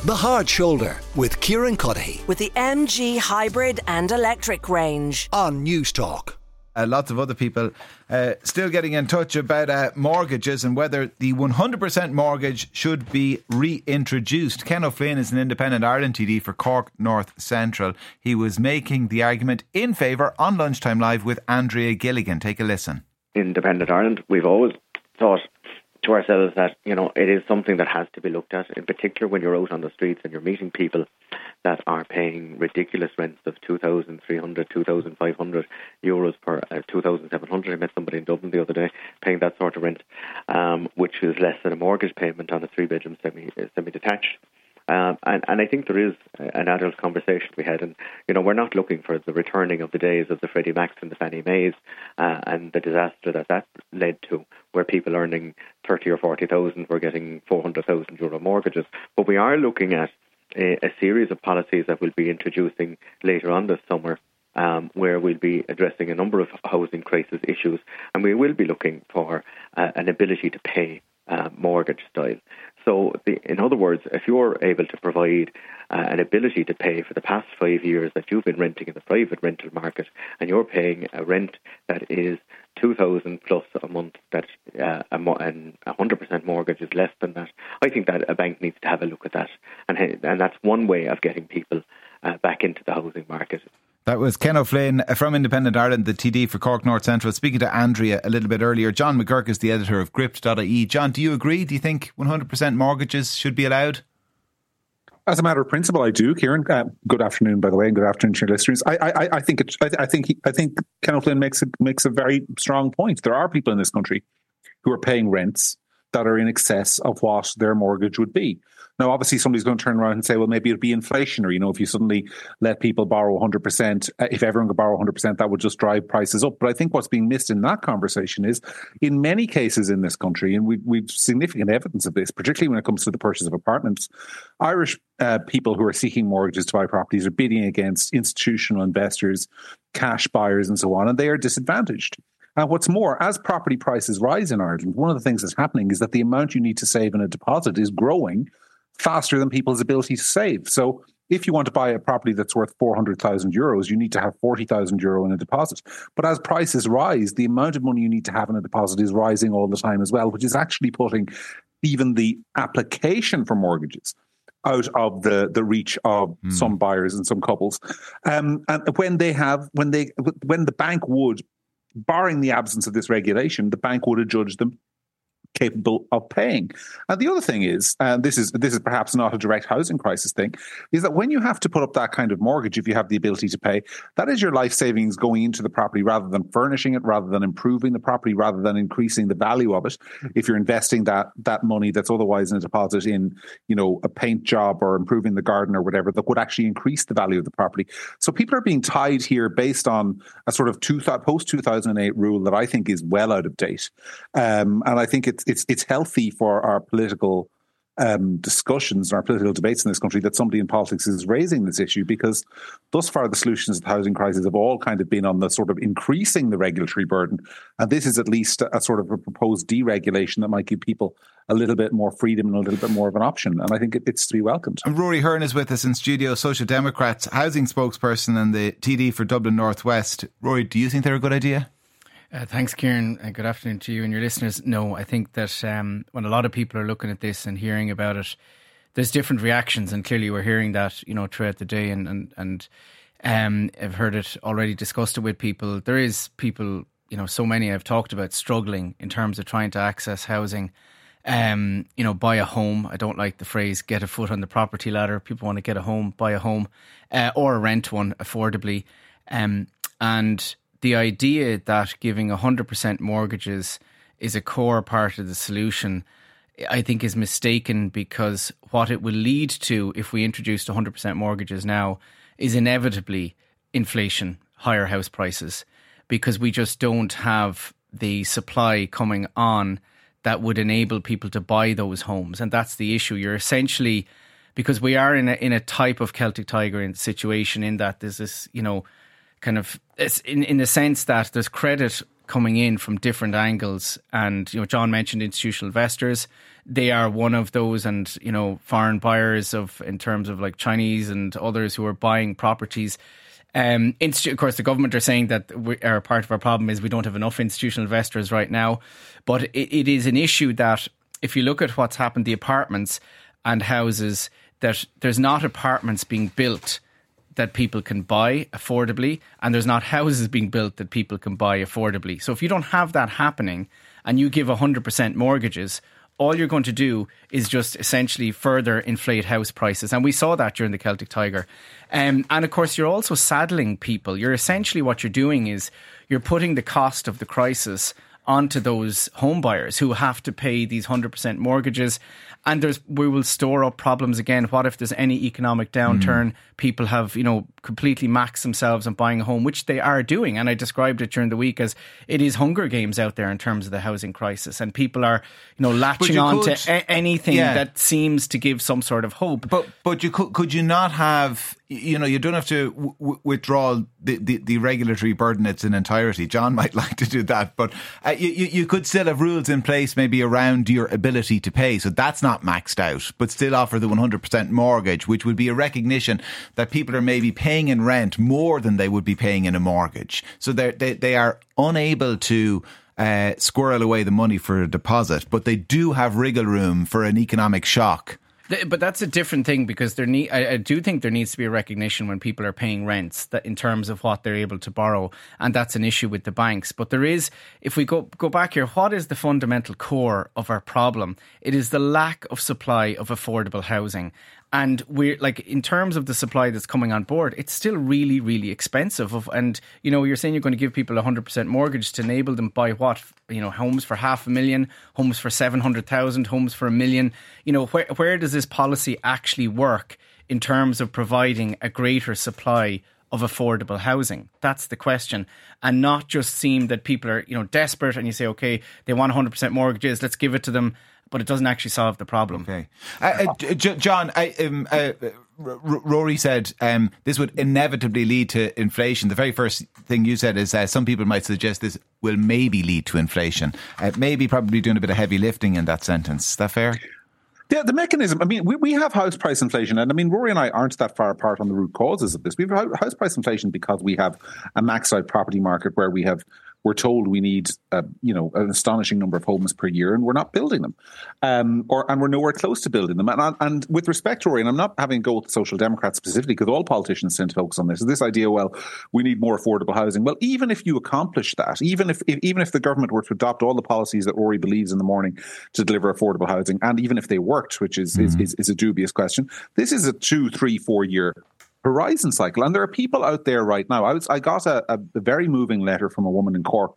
The Hard Shoulder with Kieran Cuddihy with the MG hybrid and electric range on News Talk. Lots of other people still getting in touch about mortgages and whether the 100% mortgage should be reintroduced. Ken O'Flynn is an independent Ireland TD for Cork North Central. He was making the argument in favour on Lunchtime Live with Andrea Gilligan. Take a listen. Independent Ireland, we've always thought to ourselves that, it is something that has to be looked at, in particular when you're out on the streets and you're meeting people that are paying ridiculous rents of 2,300, 2,500 euros per 2,700. I met somebody in Dublin the other day paying that sort of rent, which is less than a mortgage payment on a three-bedroom semi-detached. And I think there is an adult conversation to be had, and we're not looking for the returning of the days of the Freddie Macs and the Fannie Mays and the disaster that led to, where people earning 30 or 40,000 were getting 400,000 euro mortgages. But we are looking at a series of policies that we'll be introducing later on this summer, where we'll be addressing a number of housing crisis issues, and we will be looking for an ability to pay mortgage style. So, in other words, if you're able to provide an ability to pay for the past 5 years that you've been renting in the private rental market, and you're paying a rent that is 2,000 plus a month, that and 100% mortgage is less than that, I think that a bank needs to have a look at that, and that's one way of getting people back into the housing market. That was Ken O'Flynn from Independent Ireland, the TD for Cork North Central, speaking to Andrea a little bit earlier. John McGurk is the editor of Gript.ie. John, do you agree? Do you think 100% mortgages should be allowed? As a matter of principle, I do, Kieran. Good afternoon, by the way, and good afternoon to your listeners. I think Ken O'Flynn makes a very strong point. There are people in this country who are paying rents that are in excess of what their mortgage would be. Now, obviously, somebody's going to turn around and say, well, maybe it'd be inflationary. If you suddenly let people borrow 100%, if everyone could borrow 100%, that would just drive prices up. But I think what's being missed in that conversation is, in many cases in this country, and we've significant evidence of this, particularly when it comes to the purchase of apartments, Irish people who are seeking mortgages to buy properties are bidding against institutional investors, cash buyers, and so on, and they are disadvantaged. And what's more, as property prices rise in Ireland, one of the things that's happening is that the amount you need to save in a deposit is growing faster than people's ability to save. So if you want to buy a property that's worth 400,000 euros, you need to have 40,000 euro in a deposit. But as prices rise, the amount of money you need to have in a deposit is rising all the time as well, which is actually putting even the application for mortgages out of the reach of some buyers and some couples. And when the bank would, barring the absence of this regulation, the bank would adjudge them capable of paying. And the other thing is, and this is perhaps not a direct housing crisis thing, is that when you have to put up that kind of mortgage, if you have the ability to pay, that is your life savings going into the property rather than furnishing it, rather than improving the property, rather than increasing the value of it. If you're investing that money that's otherwise in a deposit in, a paint job or improving the garden or whatever, that would actually increase the value of the property. So people are being tied here based on a sort of post-2008 rule that I think is well out of date. And I think it's healthy for our political discussions and our political debates in this country that somebody in politics is raising this issue, because thus far the solutions to the housing crisis have all kind of been on the sort of increasing the regulatory burden. And this is at least a sort of a proposed deregulation that might give people a little bit more freedom and a little bit more of an option. And I think it's to be welcomed. And Rory Hearn is with us in studio, Social Democrats housing spokesperson and the TD for Dublin North West. Rory, do you think they're a good idea? Thanks, Kieran. Good afternoon to you and your listeners. No, I think that when a lot of people are looking at this and hearing about it, there's different reactions, and clearly we're hearing that throughout the day, and I've heard it already discussed with people. There is people, so many I've talked about struggling in terms of trying to access housing. Buy a home. I don't like the phrase "get a foot on the property ladder." People want to get a home, buy a home, or rent one affordably, and the idea that giving 100% mortgages is a core part of the solution, I think, is mistaken, because what it will lead to if we introduced 100% mortgages now is inevitably inflation, higher house prices, because we just don't have the supply coming on that would enable people to buy those homes. And that's the issue. You're essentially, because we are in a type of Celtic Tiger situation, in that there's this, kind of, it's in the sense that there's credit coming in from different angles. And, John mentioned institutional investors. They are one of those, and, foreign buyers in terms of like Chinese and others who are buying properties. Of course, the government are saying that part of our problem is we don't have enough institutional investors right now. But it is an issue that if you look at what's happened, the apartments and houses, that there's not apartments being built that people can buy affordably, and there's not houses being built that people can buy affordably. So if you don't have that happening and you give 100% mortgages, all you're going to do is just essentially further inflate house prices. And we saw that during the Celtic Tiger. And of course, you're also saddling people. You're essentially, what you're doing is you're putting the cost of the crisis onto those home buyers who have to pay these 100% mortgages. And we will store up problems again. What if there's any economic downturn? People have, completely maxed themselves on buying a home, which they are doing. And I described it during the week as it is Hunger Games out there in terms of the housing crisis. And people are, latching on to anything that seems to give some sort of hope. But could you not have, you don't have to withdraw the regulatory burden in its entirety. John might like to do that, but you could still have rules in place maybe around your ability to pay. So that's not maxed out, but still offer the 100% mortgage, which would be a recognition that people are maybe paying in rent more than they would be paying in a mortgage. So they are unable to squirrel away the money for a deposit, but they do have wriggle room for an economic shock. But that's a different thing, because I do think there needs to be a recognition when people are paying rents that in terms of what they're able to borrow, and that's an issue with the banks. But there is, if we go back here, what is the fundamental core of our problem? It is the lack of supply of affordable housing. And we're like, in terms of the supply that's coming on board, it's still really, really expensive. And, you're saying you're going to give people a 100% mortgage to enable them buy what? Homes for $500,000, homes for 700,000, homes for $1 million. Where does this policy actually work in terms of providing a greater supply of affordable housing? That's the question. And not just seem that people are, desperate, and you say, okay, they want 100% mortgages, let's give it to them. But it doesn't actually solve the problem. Okay, John, Rory said this would inevitably lead to inflation. The very first thing you said is some people might suggest this will maybe lead to inflation. Maybe probably doing a bit of heavy lifting in that sentence. Is that fair? Yeah, the mechanism. I mean, we have house price inflation, and I mean, Rory and I aren't that far apart on the root causes of this. We have house price inflation because we have a maxed out property market where we're told we need, an astonishing number of homes per year, and we're not building them, and we're nowhere close to building them. And with respect to Rory, and I'm not having a go at the Social Democrats specifically, because all politicians tend to focus on this, is this idea, well, we need more affordable housing. Well, even if you accomplish that, even if the government were to adopt all the policies that Rory believes in the morning to deliver affordable housing, and even if they worked, which is a dubious question, this is a 2, 3, 4 year horizon cycle. And there are people out there right now. I got a very moving letter from a woman in Cork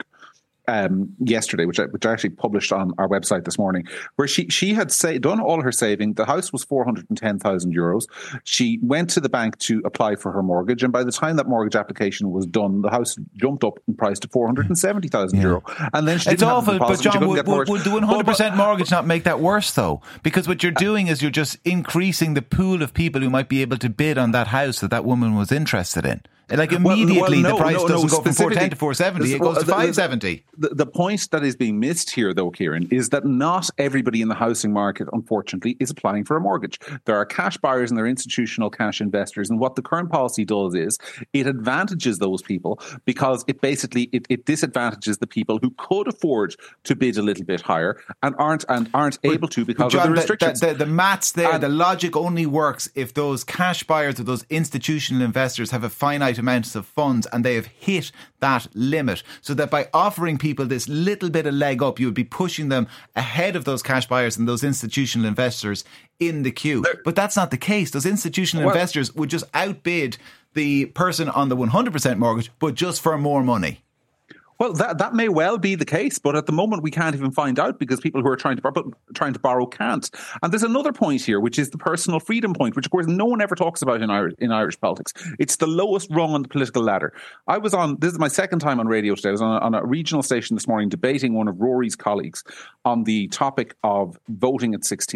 yesterday, which I actually published on our website this morning, where she had done all her saving. The house was €410,000. She went to the bank to apply for her mortgage, and by the time that mortgage application was done, the house jumped up in price to €470,000. And then it's awful. But John, would the 100% mortgage not make that worse though? Because what you're doing is you're just increasing the pool of people who might be able to bid on that house that woman was interested in. Like immediately, the price doesn't go from 410 to 470; it goes to 570. The point that is being missed here, though, Kieran, is that not everybody in the housing market, unfortunately, is applying for a mortgage. There are cash buyers and there are institutional cash investors, and what the current policy does is it advantages those people because it basically it disadvantages the people who could afford to bid a little bit higher and aren't able to because of the restrictions. The maths there, the logic only works if those cash buyers or those institutional investors have a finite amounts of funds and they have hit that limit, so that by offering people this little bit of leg up, you would be pushing them ahead of those cash buyers and those institutional investors in the queue. But that's not the case. Those institutional investors would just outbid the person on the 100% mortgage, but just for more money. Well, that may well be the case, but at the moment we can't even find out because people who are trying to borrow can't. And there's another point here, which is the personal freedom point, which of course no one ever talks about in Irish politics. It's the lowest rung on the political ladder. This is my second time on radio today. I was on a regional station this morning debating one of Rory's colleagues on the topic of voting at 16.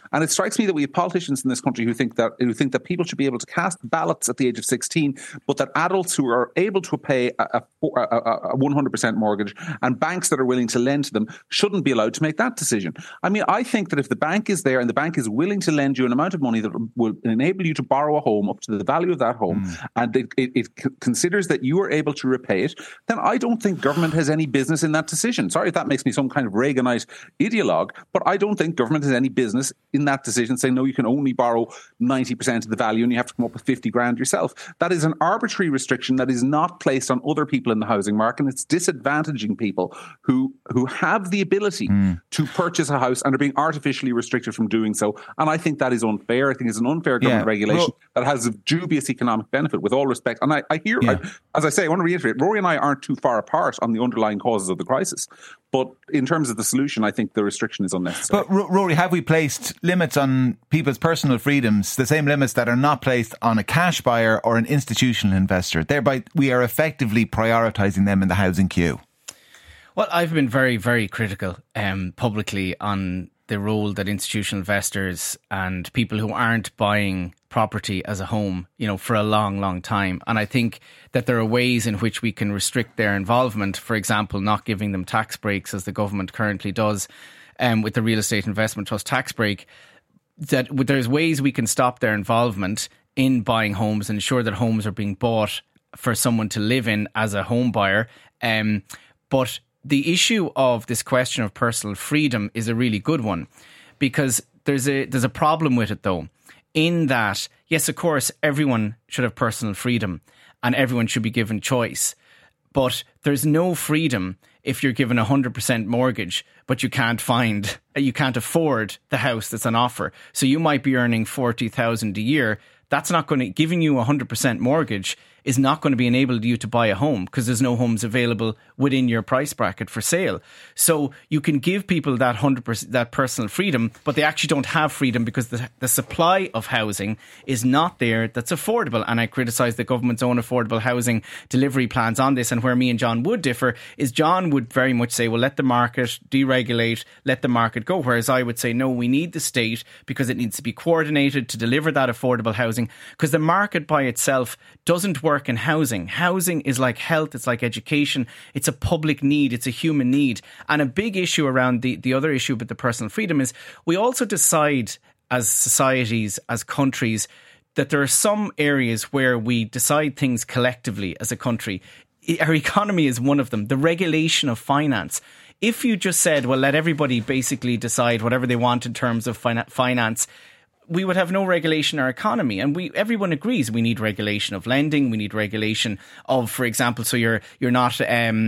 And it strikes me that we have politicians in this country who think that people should be able to cast ballots at the age of 16, but that adults who are able to pay a 100% mortgage and banks that are willing to lend to them shouldn't be allowed to make that decision. I mean, I think that if the bank is there and the bank is willing to lend you an amount of money that will enable you to borrow a home up to the value of that home, and it considers that you are able to repay it, then I don't think government has any business in that decision. Sorry if that makes me some kind of Reaganite ideologue, but I don't think government has any business in that decision saying, no, you can only borrow 90% of the value and you have to come up with 50 grand yourself. That is an arbitrary restriction that is not placed on other people in the housing market, and it's disadvantaging people who have the ability to purchase a house and are being artificially restricted from doing so. And I think that is unfair. I think it's an unfair government regulation that has a dubious economic benefit, with all respect. And I hear, as I say, I want to reiterate, Rory and I aren't too far apart on the underlying causes of the crisis. But in terms of the solution, I think the restriction is unnecessary. But Rory, have we placed limits on people's personal freedoms, the same limits that are not placed on a cash buyer or an institutional investor? Thereby, we are effectively prioritising them in the housing queue. Well, I've been very, very critical publicly on the role that institutional investors and people who aren't buying property as a home, for a long, long time. And I think that there are ways in which we can restrict their involvement. For example, not giving them tax breaks, as the government currently does with the Real Estate Investment Trust tax break. That there's ways we can stop their involvement in buying homes and ensure that homes are being bought for someone to live in as a home buyer. But the issue of this question of personal freedom is a really good one, because there's a problem with it, though, in that, yes, of course, everyone should have personal freedom and everyone should be given choice. But there's no freedom if you're given a 100% mortgage, but you can't afford the house that's on offer. So you might be earning $40,000 a year. That's not going to, giving you a 100% mortgage is not going to be enable you to buy a home, because there's no homes available within your price bracket for sale. So you can give people that 100%, that personal freedom, but they actually don't have freedom because the supply of housing is not there that's affordable. And I criticise the government's own affordable housing delivery plans on this. And where me and John would differ is John would very much say, well, let the market deregulate, let the market go. Whereas I would say, no, we need the state, because it needs to be coordinated to deliver that affordable housing, because the market by itself doesn't work in housing. Housing is like health, it's like education, it's a public need, it's a human need. And a big issue around the other issue with the personal freedom is we also decide as societies, as countries, that there are some areas where we decide things collectively as a country. Our economy is one of them. The regulation of finance. If you just said, well, let everybody basically decide whatever they want in terms of finance, we would have no regulation in our economy. And everyone agrees we need regulation of lending. We need regulation of, for example, so you're not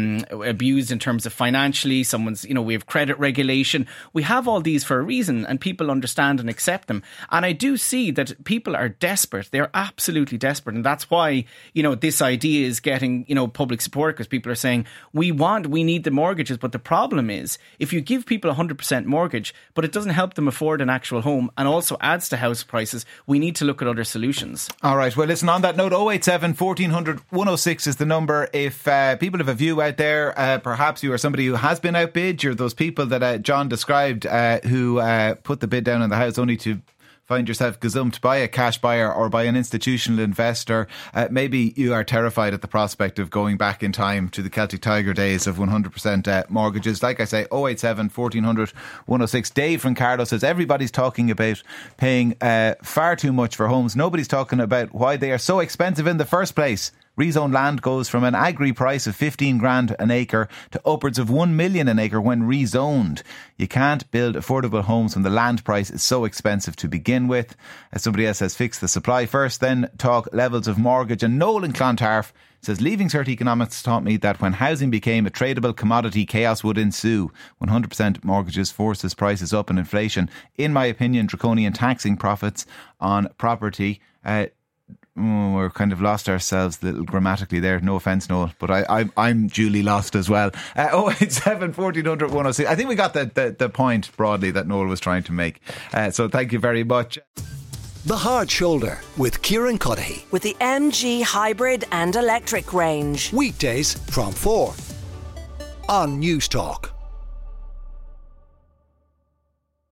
abused in terms of financially. We have credit regulation. We have all these for a reason, and people understand and accept them. And I do see that people are desperate. They're absolutely desperate. And that's why, this idea is getting, public support, because people are saying we need the mortgages. But the problem is, if you give people a 100% mortgage, but it doesn't help them afford an actual home and also adds to house prices, we need to look at other solutions. All right, well, listen, on that note, 087 1400 106 is the number. If people have a view out there, perhaps you are somebody who has been outbid, you're those people that John described who put the bid down on the house only to find yourself gazumped by a cash buyer or by an institutional investor. Maybe you are terrified at the prospect of going back in time to the Celtic Tiger days of 100% mortgages. Like I say, 087 1400 106. Dave from Carlow says everybody's talking about paying far too much for homes. Nobody's talking about why they are so expensive in the first place. Rezoned land goes from an agri price of 15 grand an acre to upwards of 1 million an acre when rezoned. You can't build affordable homes when the land price is so expensive to begin with. As somebody else says, fix the supply first, then talk levels of mortgage. And Noel in Clontarf says, leaving cert economics taught me that when housing became a tradable commodity, chaos would ensue. 100% mortgages forces prices up and inflation. In my opinion, draconian taxing profits on property. We're kind of lost ourselves a little grammatically there. No offence, Noel, but I'm duly lost as well. 087 1400 106. I think we got the point broadly that Noel was trying to make. So thank you very much. The Hard Shoulder with Kieran Cuddihy. With the MG hybrid and electric range. Weekdays from 4 on News Talk.